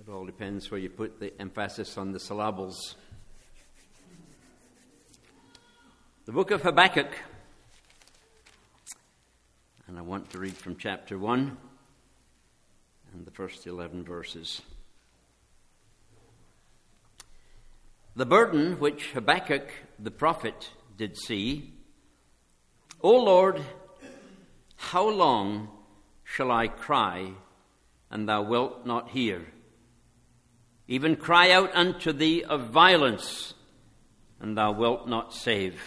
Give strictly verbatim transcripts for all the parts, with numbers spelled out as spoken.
It all depends where you put the emphasis on the syllables. The book of Habakkuk, and I want to read from chapter one and the first eleven verses. The burden which Habakkuk the prophet did see, O Lord, how long shall I cry, and thou wilt not hear? Even cry out unto thee of violence, and thou wilt not save.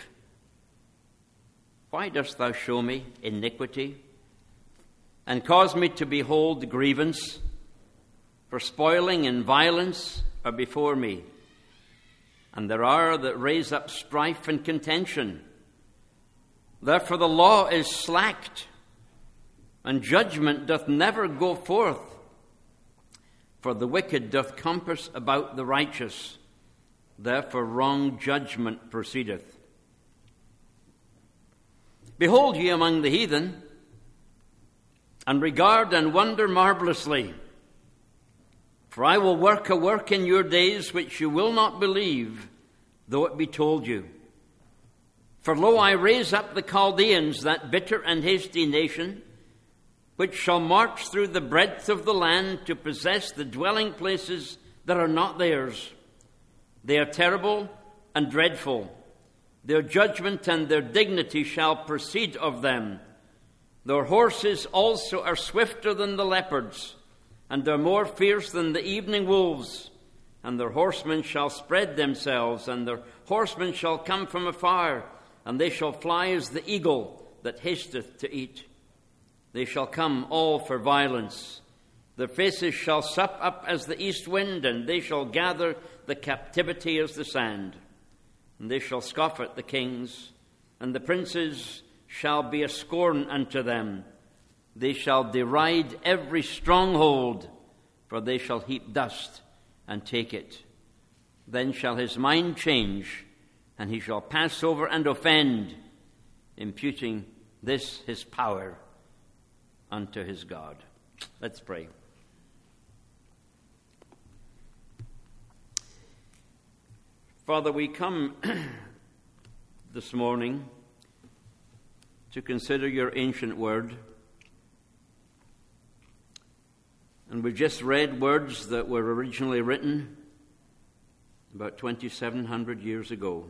Why dost thou show me iniquity, and cause me to behold grievance? For spoiling and violence are before me, and there are that raise up strife and contention. Therefore the law is slacked, and judgment doth never go forth. For the wicked doth compass about the righteous, therefore wrong judgment proceedeth. Behold ye among the heathen, and regard and wonder marvelously. For I will work a work in your days which you will not believe, though it be told you. For lo, I raise up the Chaldeans, that bitter and hasty nation, which shall march through the breadth of the land to possess the dwelling places that are not theirs. They are terrible and dreadful. Their judgment and their dignity shall proceed of them. Their horses also are swifter than the leopards, and are more fierce than the evening wolves. And their horsemen shall spread themselves, and their horsemen shall come from afar, and they shall fly as the eagle that hasteth to eat. They shall come all for violence. Their faces shall sup up as the east wind, and they shall gather the captivity as the sand. And they shall scoff at the kings, and the princes shall be a scorn unto them. They shall deride every stronghold, for they shall heap dust and take it. Then shall his mind change, and he shall pass over and offend, imputing this his power unto his God. Let's pray. Father, we come this morning to consider your ancient word. And we've just read words that were originally written about twenty-seven hundred years ago.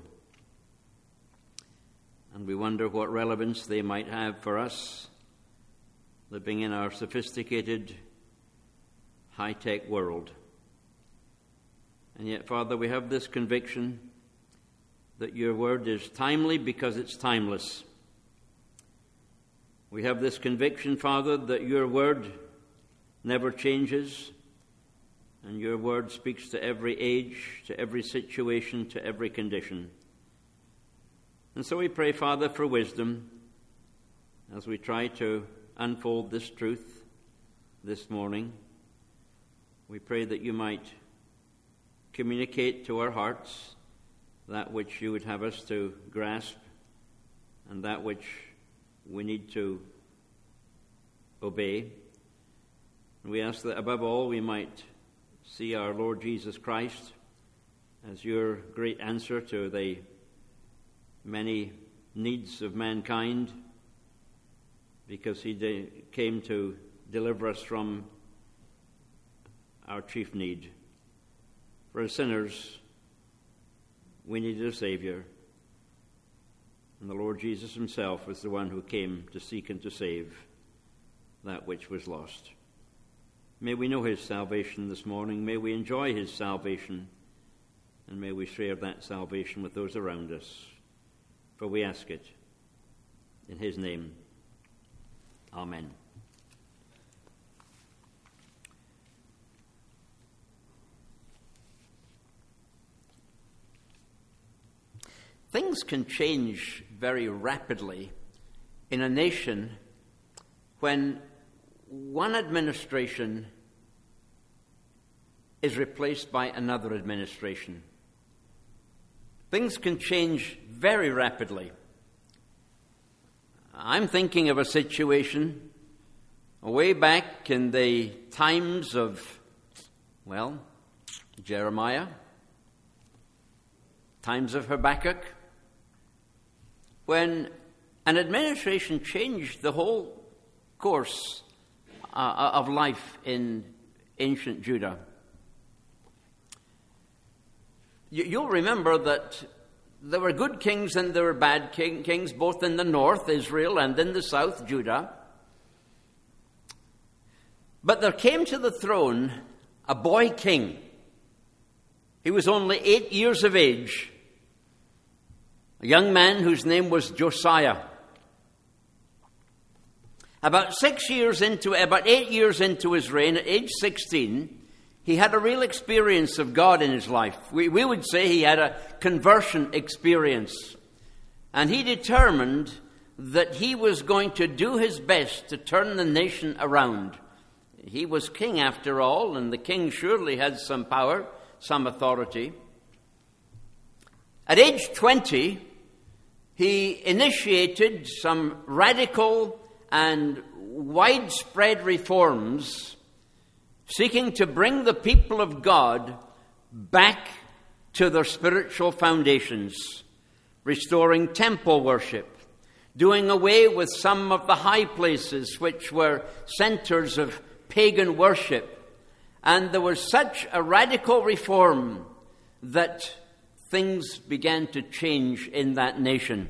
And we wonder what relevance they might have for us living in our sophisticated, high-tech world. And yet, Father, we have this conviction that your word is timely because it's timeless. We have this conviction, Father, that your word never changes, and your word speaks to every age, to every situation, to every condition. And so we pray, Father, for wisdom as we try to unfold this truth this morning. We pray that you might communicate to our hearts that which you would have us to grasp and that which we need to obey. And we ask that above all we might see our Lord Jesus Christ as your great answer to the many needs of mankind, because he de- came to deliver us from our chief need. For as sinners, we needed a Savior, and the Lord Jesus himself was the one who came to seek and to save that which was lost. May we know his salvation this morning. May we enjoy his salvation, and may we share that salvation with those around us. For we ask it in his name. Amen. Things can change very rapidly in a nation when one administration is replaced by another administration. Things can change very rapidly. I'm thinking of a situation way back in the times of Well, Jeremiah, times of Habakkuk, when an administration changed the whole course uh, of life in ancient Judah. You'll remember that there were good kings and there were bad king, kings, both in the north, Israel, and in the south, Judah. But there came to the throne a boy king. He was only eight years of age, a young man whose name was Josiah. About six years into, about eight years into his reign, at age sixteen, he had a real experience of God in his life. We, we would say he had a conversion experience. And he determined that he was going to do his best to turn the nation around. He was king after all, and the king surely had some power, some authority. At age twenty, he initiated some radical and widespread reforms seeking to bring the people of God back to their spiritual foundations, restoring temple worship, doing away with some of the high places which were centers of pagan worship. And there was such a radical reform that things began to change in that nation.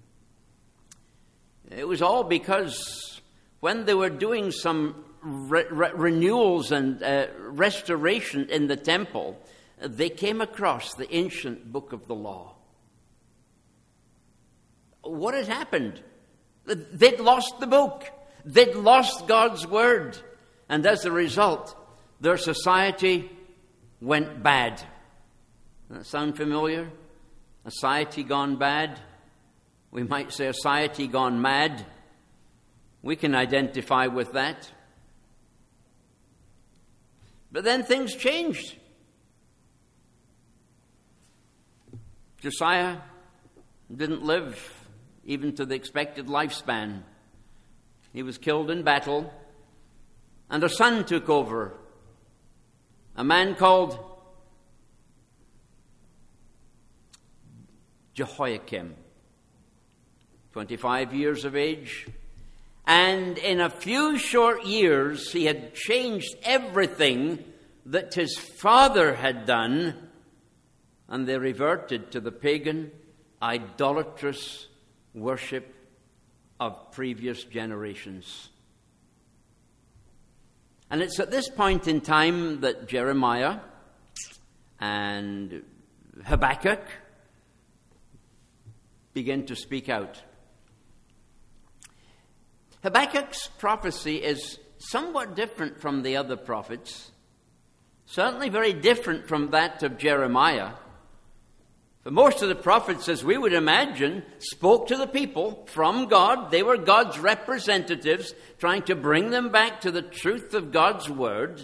It was all because when they were doing some Re- re- renewals and uh, restoration in the temple, they came across the ancient book of the law. What had happened? They'd lost the book. They'd lost God's word. And as a result, their society went bad. Does that sound familiar? A society gone bad? We might say a society gone mad. We can identify with that. But then things changed. Josiah didn't live even to the expected lifespan. He was killed in battle, and a son took over, a man called Jehoiakim, twenty-five years of age. And in a few short years, he had changed everything that his father had done, and they reverted to the pagan, idolatrous worship of previous generations. And it's at this point in time that Jeremiah and Habakkuk begin to speak out. Habakkuk's prophecy is somewhat different from the other prophets, certainly very different from that of Jeremiah. For most of the prophets, as we would imagine, spoke to the people from God. They were God's representatives, trying to bring them back to the truth of God's word.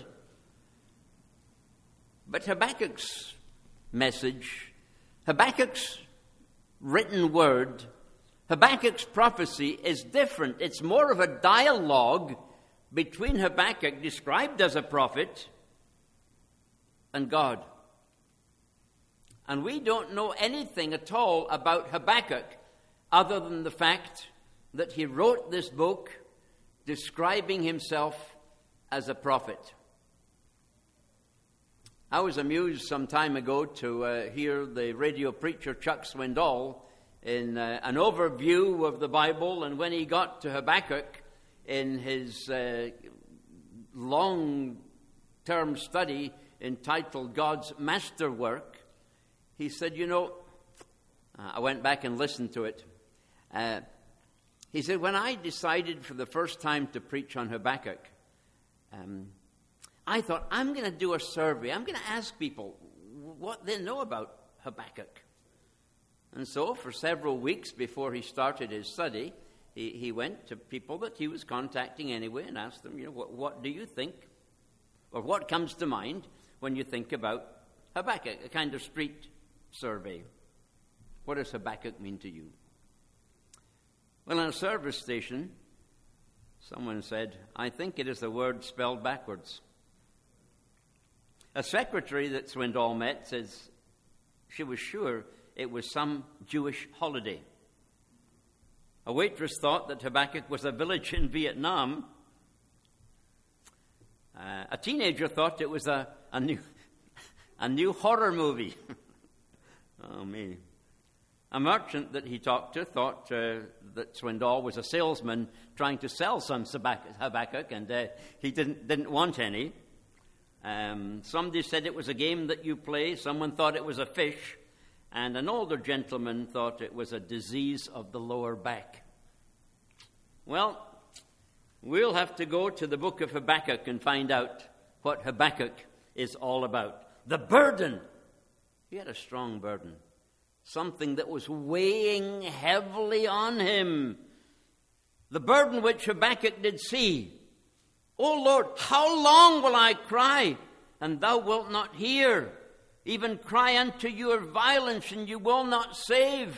But Habakkuk's message, Habakkuk's written word, Habakkuk's prophecy is different. It's more of a dialogue between Habakkuk, described as a prophet, and God. And we don't know anything at all about Habakkuk other than the fact that he wrote this book describing himself as a prophet. I was amused some time ago to uh, hear the radio preacher Chuck Swindoll in uh, an overview of the Bible, and when he got to Habakkuk in his uh, long-term study entitled God's Masterwork, he said, you know, uh, I went back and listened to it. Uh, he said, when I decided for the first time to preach on Habakkuk, um, I thought, I'm going to do a survey. I'm going to ask people what they know about Habakkuk. And so for several weeks before he started his study, he, he went to people that he was contacting anyway and asked them, you know, what, what do you think, or what comes to mind when you think about Habakkuk, a kind of street survey. What does Habakkuk mean to you? Well, in a service station, someone said, I think it is the word spelled backwards. A secretary that Swindoll met says she was sure it was some Jewish holiday. A waitress thought that Habakkuk was a village in Vietnam. Uh, a teenager thought it was a, a new a new horror movie. Oh, me. A merchant that he talked to thought uh, that Swindoll was a salesman trying to sell some Habakkuk, and uh, he didn't didn't want any. Um, somebody said it was a game that you play. Someone thought it was a fish. And an older gentleman thought it was a disease of the lower back. Well, we'll have to go to the book of Habakkuk and find out what Habakkuk is all about. The burden. He had a strong burden. Something that was weighing heavily on him. The burden which Habakkuk did see. O Lord, how long will I cry, and thou wilt not hear? Even cry unto your violence, and you will not save.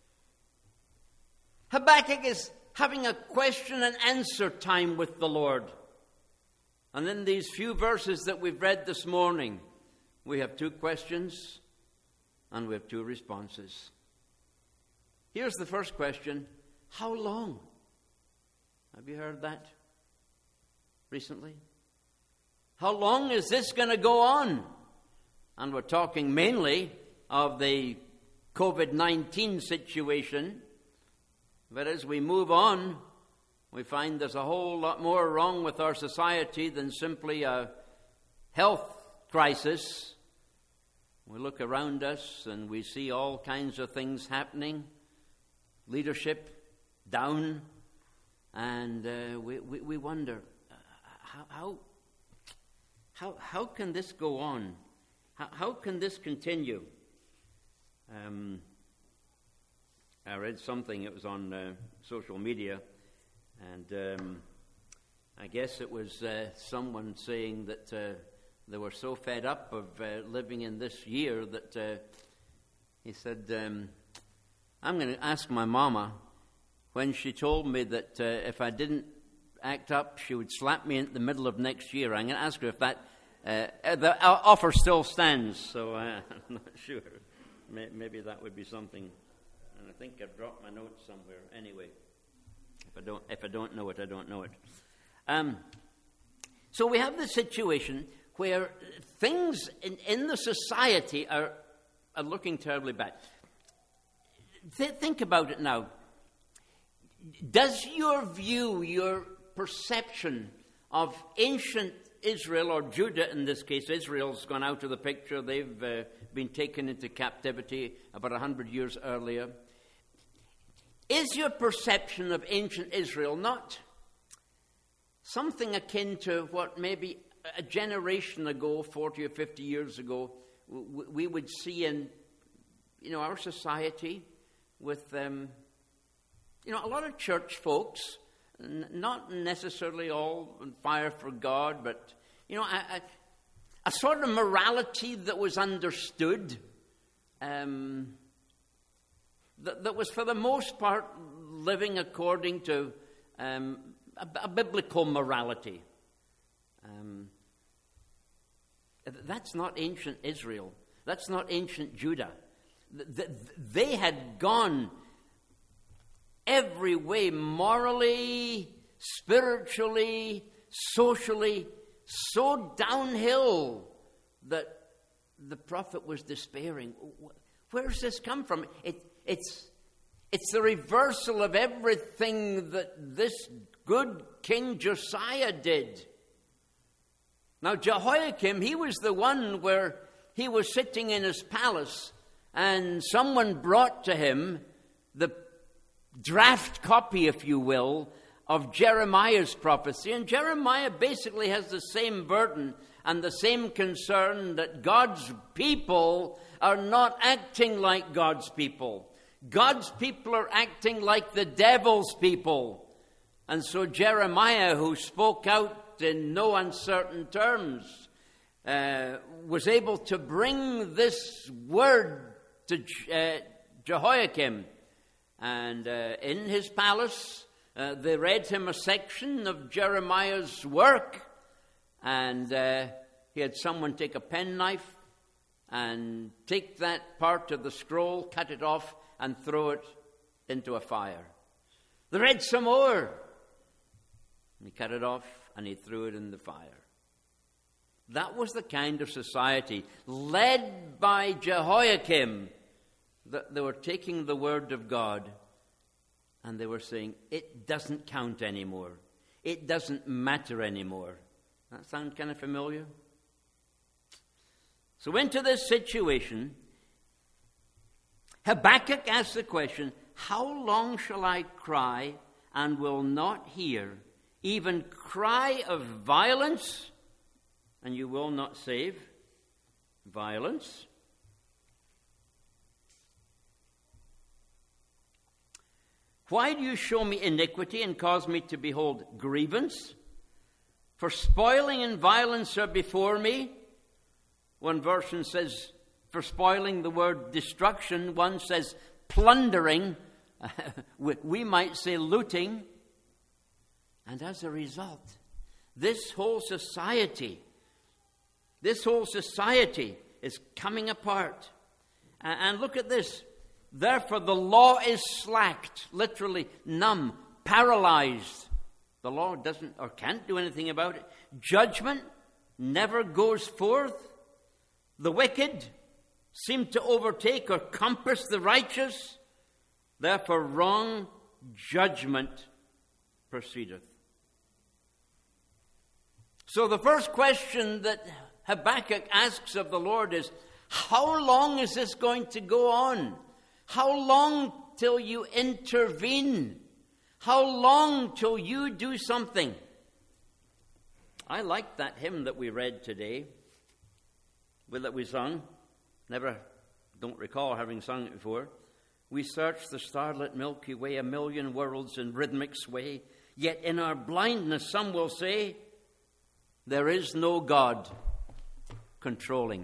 Habakkuk is having a question and answer time with the Lord. And in these few verses that we've read this morning, we have two questions and we have two responses. Here's the first question. How long? Have you heard that recently? How long is this going to go on? And we're talking mainly of the covid nineteen situation. But as we move on, we find there's a whole lot more wrong with our society than simply a health crisis. We look around us and we see all kinds of things happening. Leadership down. And uh, we, we, we wonder, uh, how, how, how, how can this go on? How, how can this continue? Um, I read something, it was on uh, social media, and um, I guess it was uh, someone saying that uh, they were so fed up of uh, living in this year that uh, he said, um, I'm going to ask my mama when she told me that uh, if I didn't act up, she would slap me in the middle of next year. I'm going to ask her if that uh, the offer still stands. So uh, I'm not sure. Maybe that would be something. And I think I've dropped my notes somewhere. Anyway, if I don't, if I don't know it, I don't know it. Um, so we have this situation where things in, in the society are, are looking terribly bad. Th- think about it now. Does your view, your perception of ancient Israel, or Judah in this case, Israel's gone out of the picture, they've uh, been taken into captivity about a hundred years earlier. Is your perception of ancient Israel not something akin to what maybe a generation ago, forty or fifty years ago, we would see in, you know, our society with, um, you know, a lot of church folks, n- not necessarily all on fire for God, but, you know, a, a, a sort of morality that was understood, um, that, that was for the most part living according to um, a, a biblical morality. Um, that's not ancient Israel. That's not ancient Judah. They had gone every way, morally, spiritually, socially, so downhill that the prophet was despairing. Where does this come from? It, it's, it's the reversal of everything that this good King Josiah did. Now, Jehoiakim, he was the one where he was sitting in his palace and someone brought to him the draft copy, if you will, of Jeremiah's prophecy. And Jeremiah basically has the same burden and the same concern that God's people are not acting like God's people. God's people are acting like the devil's people. And so Jeremiah, who spoke out in no uncertain terms, uh, was able to bring this word to uh, Jehoiakim. And uh, in his palace, uh, they read him a section of Jeremiah's work. And uh, he had someone take a penknife and take that part of the scroll, cut it off, and throw it into a fire. They read some more. He cut it off and he threw it in the fire. That was the kind of society led by Jehoiakim, that they were taking the word of God and they were saying, it doesn't count anymore. It doesn't matter anymore. That sound kind of familiar? So into this situation, Habakkuk asks the question, how long shall I cry and will not hear, even cry of violence, and you will not save? Violence. Why do you show me iniquity and cause me to behold grievance? For spoiling and violence are before me. One version says, for spoiling, the word destruction. One says plundering. We might say looting. And as a result, this whole society, this whole society is coming apart. And look at this. Therefore, the law is slacked, literally numb, paralyzed. The law doesn't or can't do anything about it. Judgment never goes forth. The wicked seem to overtake or compass the righteous. Therefore, wrong judgment proceedeth. So the first question that Habakkuk asks of the Lord is, how long is this going to go on? How long till you intervene? How long till you do something? I like that hymn that we read today, that we sung. Never, don't recall having sung it before. We search the starlit Milky Way, a million worlds in rhythmic sway. Yet in our blindness, some will say, there is no God controlling.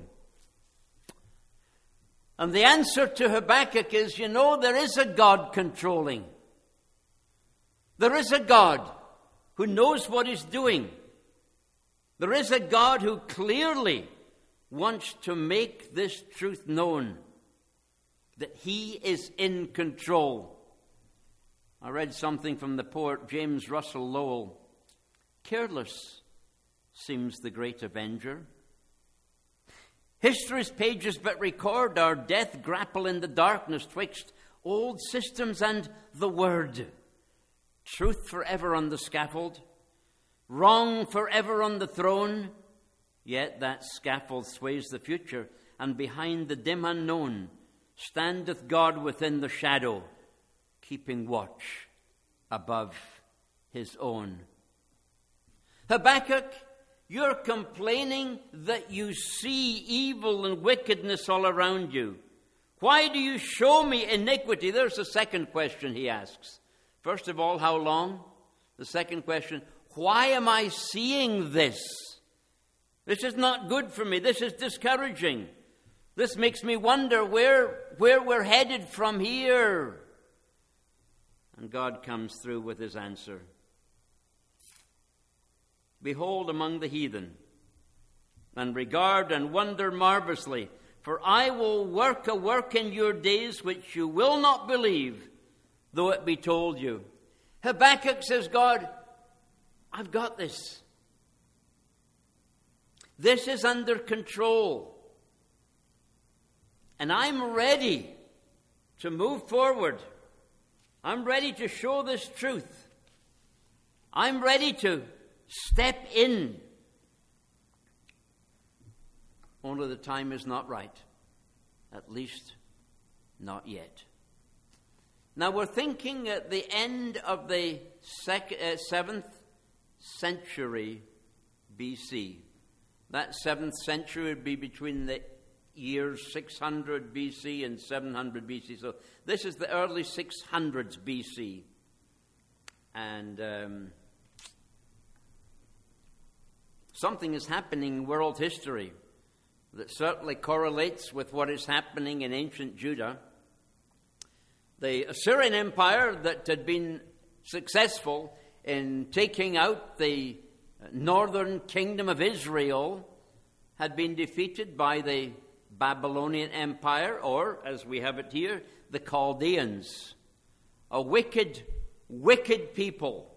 And the answer to Habakkuk is, you know, there is a God controlling. There is a God who knows what he's doing. There is a God who clearly wants to make this truth known, that he is in control. I read something from the poet James Russell Lowell. Careless seems the great avenger. History's pages but record our death grapple in the darkness twixt old systems and the word. Truth forever on the scaffold, wrong forever on the throne. Yet that scaffold sways the future, and behind the dim unknown standeth God within the shadow, keeping watch above his own. Habakkuk, you're complaining that you see evil and wickedness all around you. Why do you show me iniquity? There's the second question he asks. First of all, how long? The second question, why am I seeing this? This is not good for me. This is discouraging. This makes me wonder where, where we're headed from here. And God comes through with his answer. Behold among the heathen, and regard and wonder marvelously, for I will work a work in your days which you will not believe, though it be told you. Habakkuk says, God, I've got this. This is under control. And I'm ready to move forward. I'm ready to show this truth. I'm ready to step in. Only the time is not right. At least, not yet. Now we're thinking at the end of the sec- uh, seventh century B C. That seventh century would be between the years six hundred B C and seven hundred B C. So this is the early six hundreds B C. And um, something is happening in world history that certainly correlates with what is happening in ancient Judah. The Assyrian Empire that had been successful in taking out the northern kingdom of Israel had been defeated by the Babylonian Empire, or, as we have it here, the Chaldeans. A wicked, wicked people.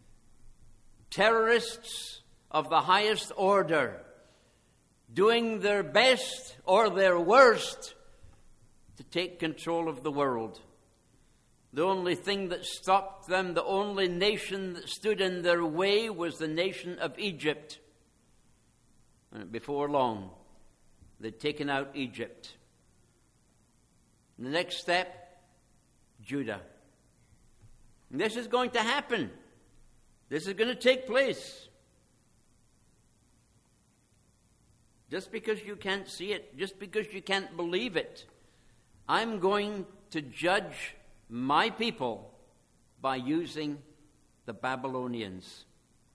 Terrorists of the highest order, doing their best or their worst to take control of the world. The only thing that stopped them, the only nation that stood in their way, was the nation of Egypt. And before long, they'd taken out Egypt. And the next step, Judah. And this is going to happen. This is going to take place. Just because you can't see it, just because you can't believe it, I'm going to judge my people by using the Babylonians.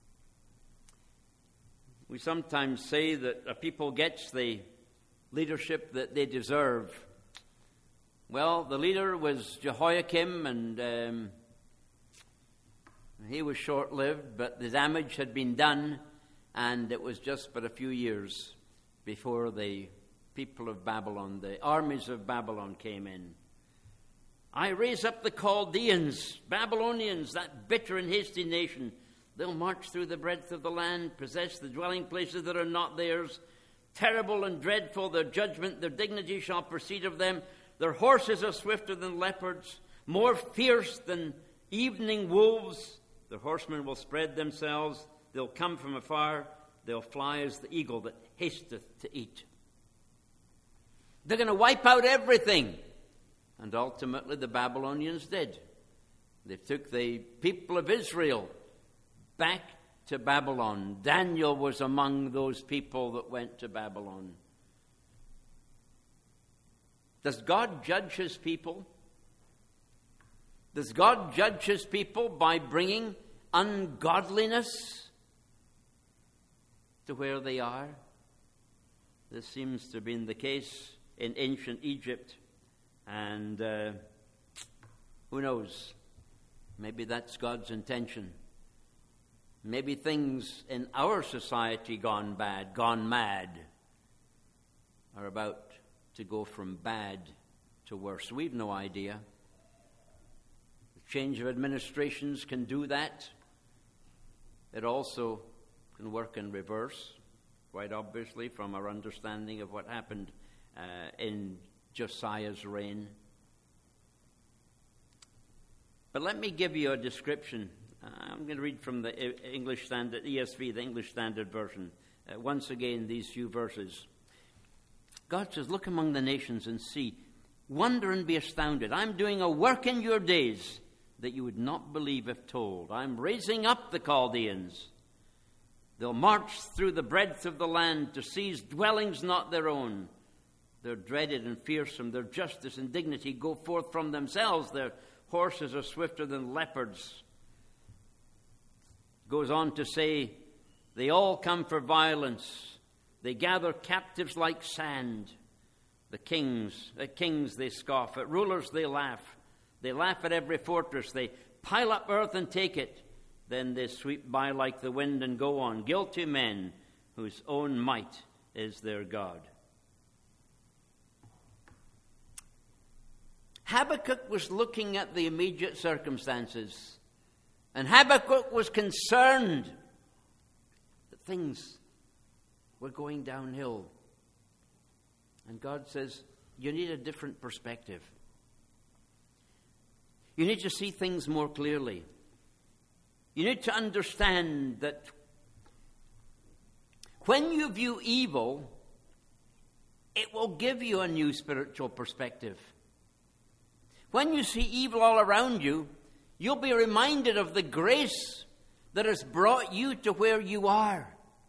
We sometimes say that a people gets the leadership that they deserve. Well, the leader was Jehoiakim, and um, he was short-lived, but the damage had been done, and it was just but a few years before the people of Babylon, the armies of Babylon came in. I raise up the Chaldeans, Babylonians, that bitter and hasty nation. They'll march through the breadth of the land, possess the dwelling places that are not theirs. Terrible and dreadful their judgment, their dignity shall proceed of them. Their horses are swifter than leopards, more fierce than evening wolves. Their horsemen will spread themselves. They'll come from afar. They'll fly as the eagle that hasteth to eat. They're going to wipe out everything. And ultimately the Babylonians did. They took the people of Israel back to Babylon. Daniel was among those people that went to Babylon. Does God judge his people? Does God judge his people by bringing ungodliness to where they are? This seems to have been the case in ancient Egypt. And uh, who knows? Maybe that's God's intention. Maybe things in our society gone bad, gone mad, are about to go from bad to worse. We've no idea. The change of administrations can do that. It also can work in reverse, quite obviously, from our understanding of what happened uh, in Josiah's reign. But let me give you a description. Uh, I'm going to read from the English Standard, E S V, the English Standard Version. Uh, once again, these few verses. God says, look among the nations and see. Wonder and be astounded. I'm doing a work in your days that you would not believe if told. I'm raising up the Chaldeans. They'll march through the breadth of the land to seize dwellings not their own. They're dreaded and fearsome. Their justice and dignity go forth from themselves. Their horses are swifter than leopards. Goes on to say, they all come for violence. They gather captives like sand. The kings, at kings they scoff. At rulers they laugh. They laugh at every fortress. They pile up earth and take it. Then they sweep by like the wind and go on. Guilty men whose own might is their God. Habakkuk was looking at the immediate circumstances, and Habakkuk was concerned that things were going downhill. And God says, you need a different perspective. You need to see things more clearly. You need to understand that when you view evil, it will give you a new spiritual perspective. When you see evil all around you, you'll be reminded of the grace that has brought you to where you are.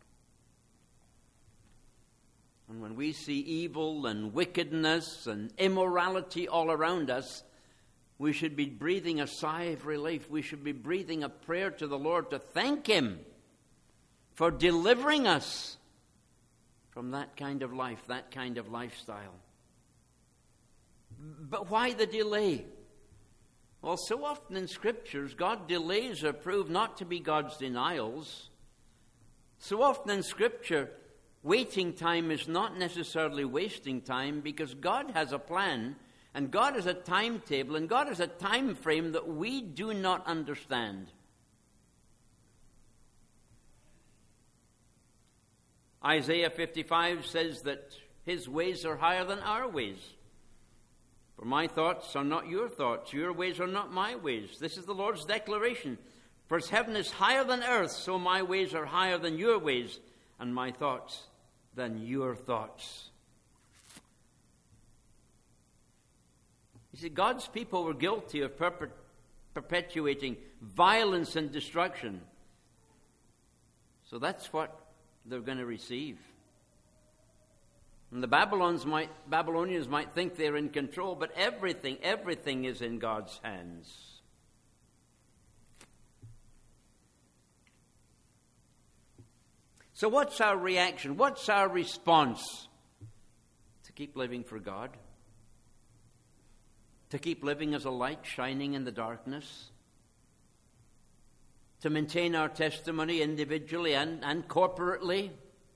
And when we see evil and wickedness and immorality all around us, we should be breathing a sigh of relief. We should be breathing a prayer to the Lord to thank Him for delivering us from that kind of life, that kind of lifestyle. But why the delay? Well, so often in Scriptures, God delays are proved not to be God's denials. So often in Scripture, waiting time is not necessarily wasting time, because God has a plan, and God has a timetable, and God has a time frame that we do not understand. Isaiah fifty-five says that his ways are higher than our ways. For my thoughts are not your thoughts, your ways are not my ways. This is the Lord's declaration. For as heaven is higher than earth, so my ways are higher than your ways, and my thoughts than your thoughts. You see, God's people were guilty of perpet- perpetuating violence and destruction. So that's what they're going to receive. And the Babylons might, Babylonians might think they're in control, but everything, everything is in God's hands. So what's our reaction? What's our response? To keep living for God? To keep living as a light shining in the darkness? To maintain our testimony individually and, and corporately?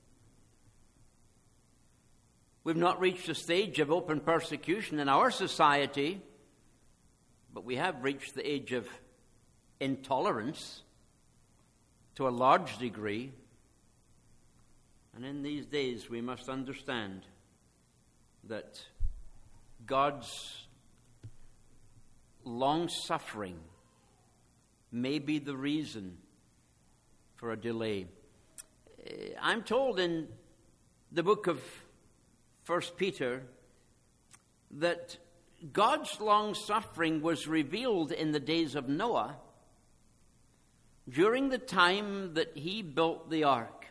We've not reached a stage of open persecution in our society, but we have reached the age of intolerance to a large degree. And in these days we must understand that God's long-suffering may be the reason for a delay. I'm told in the book of First Peter that God's long-suffering was revealed in the days of Noah during the time that he built the ark.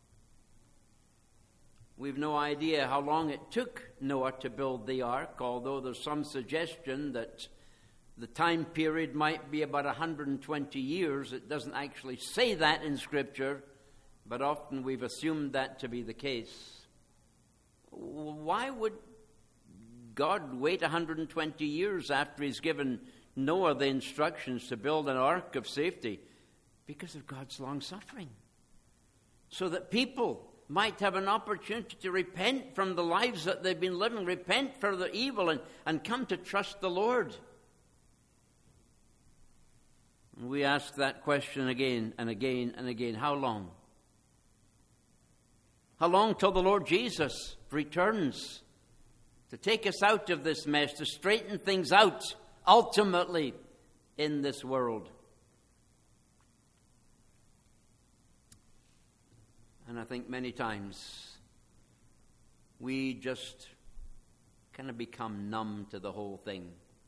We've no idea how long it took Noah to build the ark, although there's some suggestion that the time period might be about one hundred twenty years. It doesn't actually say that in Scripture, but often we've assumed that to be the case. Why would God wait one hundred twenty years after he's given Noah the instructions to build an ark of safety? Because of God's long-suffering. So that people might have an opportunity to repent from the lives that they've been living, repent for the evil, and, and come to trust the Lord. And we ask that question again and again and again. How long? How long till the Lord Jesus returns to take us out of this mess, to straighten things out ultimately in this world? And I think many times we just kind of become numb to the whole thing.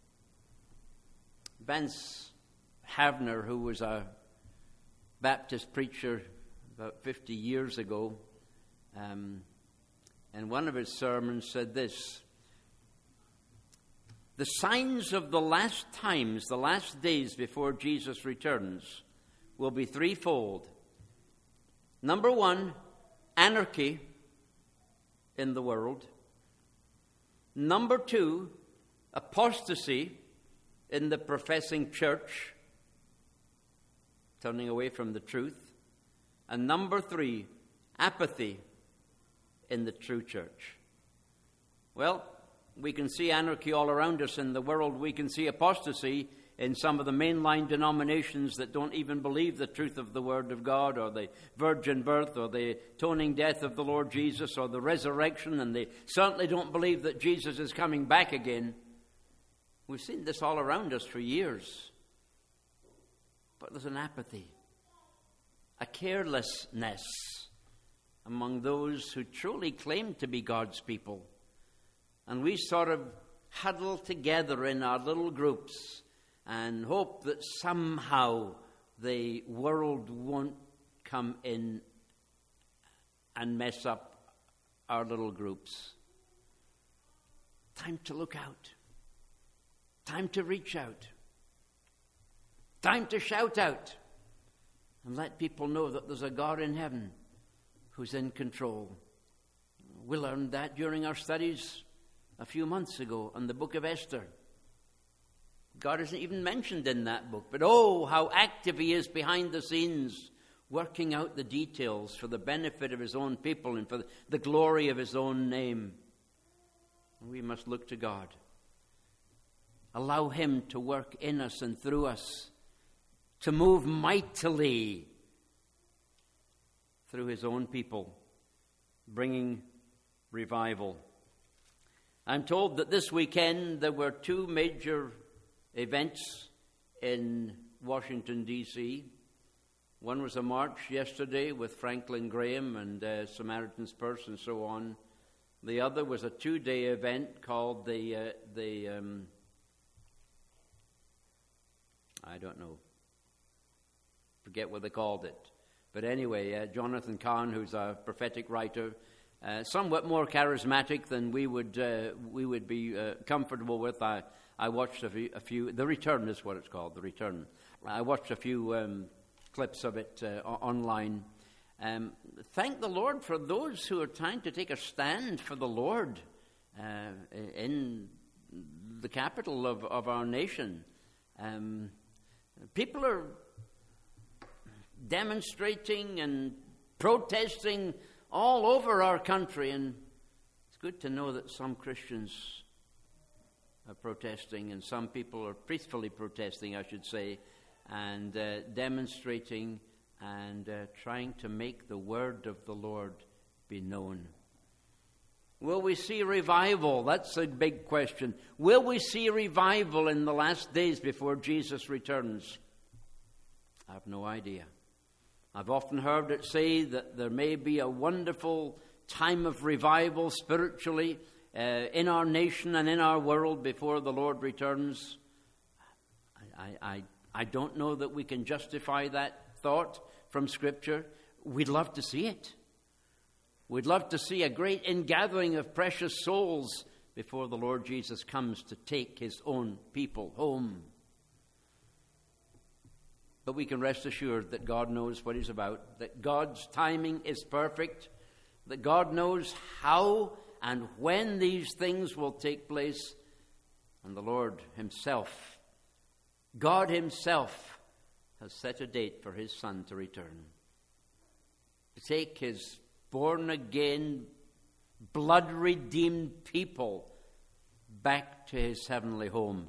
Vance Havner, who was a Baptist preacher about fifty years ago, um, in one of his sermons said this: the signs of the last times, the last days before Jesus returns, will be threefold. Number one, anarchy in the world. Number two, apostasy in the professing church, turning away from the truth. And number three, apathy in the true church. Well, we can see anarchy all around us in the world. We can see apostasy in some of the mainline denominations that don't even believe the truth of the Word of God, or the virgin birth, or the atoning death of the Lord Jesus, or the resurrection, and they certainly don't believe that Jesus is coming back again. We've seen this all around us for years. But there's an apathy, a carelessness among those who truly claim to be God's people. And we sort of huddle together in our little groups and hope that somehow the world won't come in and mess up our little groups. Time to look out. Time to reach out. Time to shout out and let people know that there's a God in heaven who's in control. We learned that during our studies a few months ago on the book of Esther. God isn't even mentioned in that book, but oh, how active he is behind the scenes, working out the details for the benefit of his own people and for the glory of his own name. We must look to God. Allow him to work in us and through us, to move mightily through his own people, bringing revival. I'm told that this weekend there were two major events in Washington, D C One was a march yesterday with Franklin Graham and uh, Samaritan's Purse and so on. The other was a two-day event called the, uh, the um, I don't know, forget what they called it. But anyway, uh, Jonathan Cahn, who's a prophetic writer, uh, somewhat more charismatic than we would uh, we would be uh, comfortable with. I, I watched a few, a few, The Return is what it's called, The Return. I watched a few um, clips of it uh, online. Um, thank the Lord for those who are trying to take a stand for the Lord uh, in the capital of, of our nation. Um, people are demonstrating and protesting all over our country, and it's good to know that some Christians are protesting and some people are peacefully protesting, I should say, and uh, demonstrating and uh, trying to make the word of the Lord be known. Will we see revival? That's a big question. Will we see revival in the last days before Jesus returns? I have no idea. I've often heard it say that there may be a wonderful time of revival spiritually uh, in our nation and in our world before the Lord returns. I, I, I don't know that we can justify that thought from Scripture. We'd love to see it. We'd love to see a great ingathering of precious souls before the Lord Jesus comes to take his own people home. But we can rest assured that God knows what he's about, that God's timing is perfect, that God knows how and when these things will take place, and the Lord himself, God himself, has set a date for his Son to return, to take his born-again, blood-redeemed people back to his heavenly home.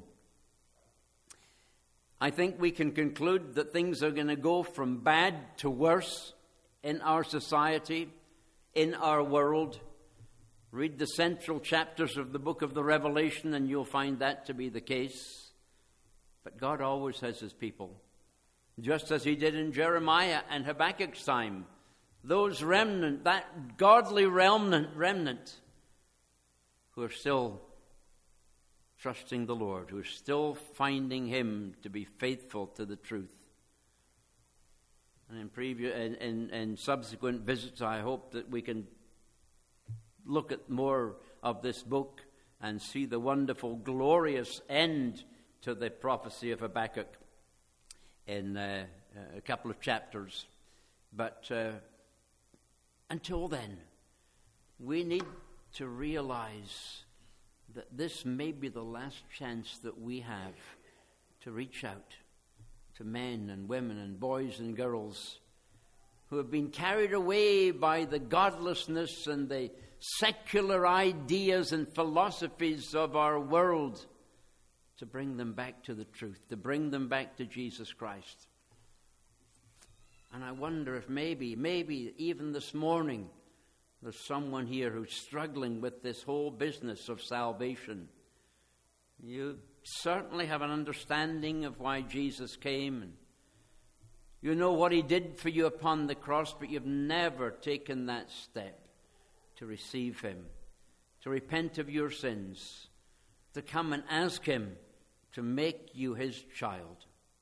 I think we can conclude that things are going to go from bad to worse in our society, in our world. Read the central chapters of the book of the Revelation and you'll find that to be the case. But God always has his people, just as he did in Jeremiah and Habakkuk's time. Those remnant, that godly remnant, remnant who are still trusting the Lord, who are still finding him to be faithful to the truth. And in, previous, in, in, in subsequent visits, I hope that we can look at more of this book and see the wonderful, glorious end to the prophecy of Habakkuk in uh, a couple of chapters. But uh, until then, we need to realize that this may be the last chance that we have to reach out to men and women and boys and girls who have been carried away by the godlessness and the secular ideas and philosophies of our world, to bring them back to the truth, to bring them back to Jesus Christ. And I wonder if maybe, maybe even this morning, there's someone here who's struggling with this whole business of salvation. You certainly have an understanding of why Jesus came, and you know what he did for you upon the cross, but you've never taken that step to receive him, to repent of your sins, to come and ask him to make you his child.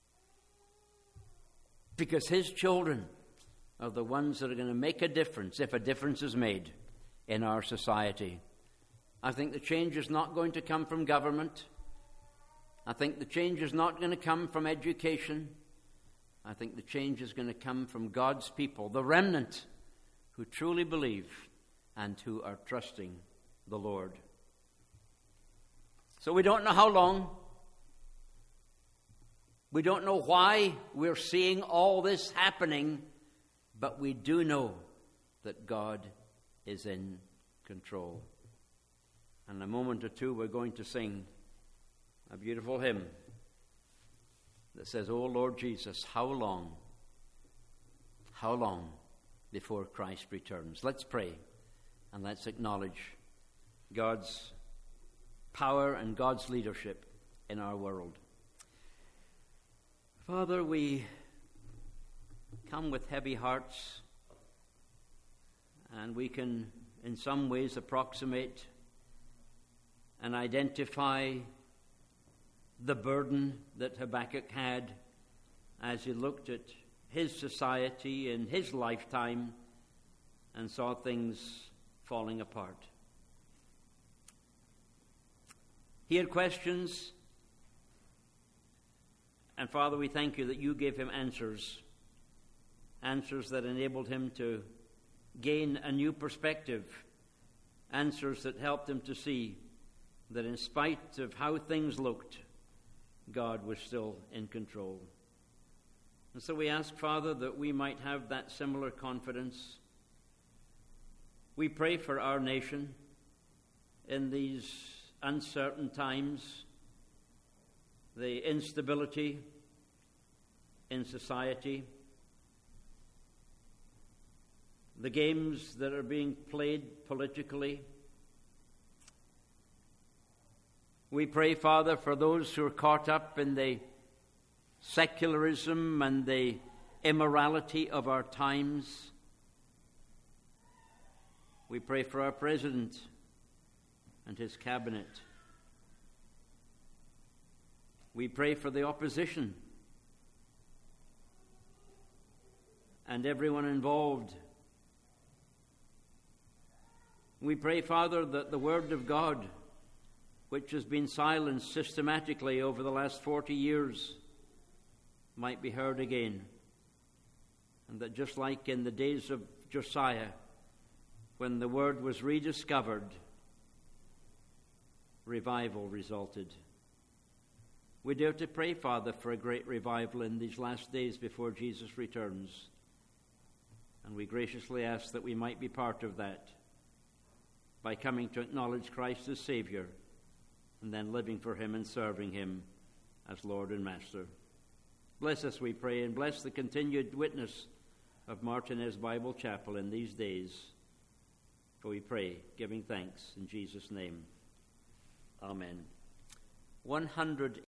Because his children are the ones that are going to make a difference, if a difference is made in our society. I think the change is not going to come from government. I think the change is not going to come from education. I think the change is going to come from God's people, the remnant who truly believe and who are trusting the Lord. So we don't know how long. We don't know why we're seeing all this happening but we do know that God is in control. In a moment or two, we're going to sing a beautiful hymn that says, "O Lord Jesus, how long, how long before Christ returns?" Let's pray and let's acknowledge God's power and God's leadership in our world. Father, we come with heavy hearts, and we can in some ways approximate and identify the burden that Habakkuk had as he looked at his society in his lifetime and saw things falling apart. He had questions, and Father, we thank you that you gave him answers, answers that enabled him to gain a new perspective, answers that helped him to see that in spite of how things looked, God was still in control. And so we ask, Father, that we might have that similar confidence. We pray for our nation in these uncertain times, the instability in society, the games that are being played politically. We pray, Father, for those who are caught up in the secularism and the immorality of our times. We pray for our President and his cabinet. We pray for the opposition and everyone involved. We pray, Father, that the Word of God, which has been silenced systematically over the last forty years, might be heard again. And that just like in the days of Josiah, when the Word was rediscovered, revival resulted. We dare to pray, Father, for a great revival in these last days before Jesus returns. And we graciously ask that we might be part of that by coming to acknowledge Christ as Savior and then living for Him and serving Him as Lord and Master. Bless us, we pray, and bless the continued witness of Martinez Bible Chapel in these days. For we pray, giving thanks in Jesus' name. Amen. one hundred